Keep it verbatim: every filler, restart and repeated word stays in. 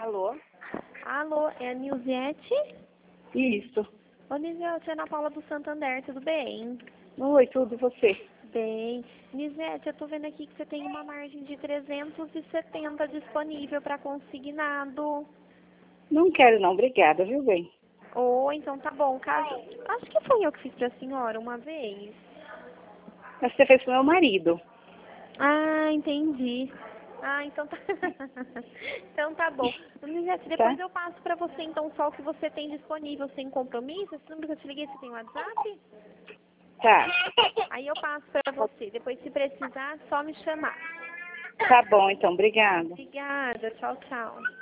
Alô? Alô, é a Nilzete? Isso. Ô, Nilzete, é a Ana Paula do Santander, tudo bem? Oi, tudo e você? Bem. Nilzete, eu tô vendo aqui que você tem uma margem de trezentos e setenta disponível para consignado. Não quero não, obrigada, viu, bem? Ou então tá bom, caso... Acho que foi eu que fiz pra senhora uma vez. Mas você fez pro meu marido. Ah, entendi. Ah, então tá... então tá bom. Nilzete, depois Tá? eu passo pra você então só o que você tem disponível sem compromisso. Esse número que eu te liguei, você tem WhatsApp? Tá. Aí eu passo pra você. Depois, se precisar, só me chamar. Tá bom, então, obrigada. Obrigada. Tchau, tchau.